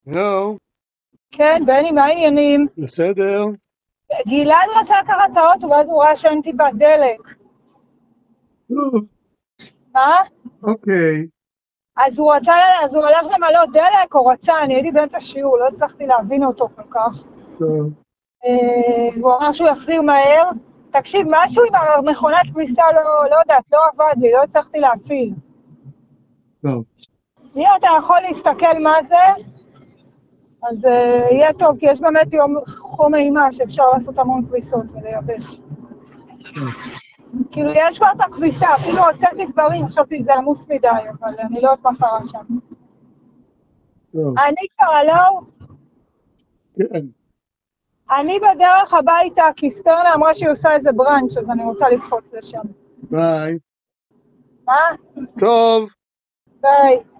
נו, כן, בני, מה העניינים? בסדר. גלעד רצה לקחת את האוטו, ואז הוא ראה שאין טיפת דלק. טוב, מה? אוקיי. אז הוא הלך למלא דלק, או רצה, אני הייתי באמצע שיעור, לא הצלחתי להבין אותו כל כך. טוב, הוא אמר שהוא יחזיר מהר. תקשיב, משהו עם המכונת כביסה לא יודעת, לא עבד לי, לא הצלחתי להפעיל. טוב. אם אתה יכול להסתכל מה זה, אז יהיה טוב, כי יש באמת יום חום אימה שאפשר לעשות המון כביסות ולייבש. טוב. כאילו, יש כבר את הכביסה, אפילו הוצאתי דברים, חשבתי שזה עמוס מדי, אבל אני לא יודעת מה קרה שם. טוב. אני כבר, הלו, כן. אני בדרך הביתה, כי סטרנה אמרה שהיא עושה איזה ברנץ', אז אני רוצה לקפוץ לשם. ביי. מה? טוב. ביי.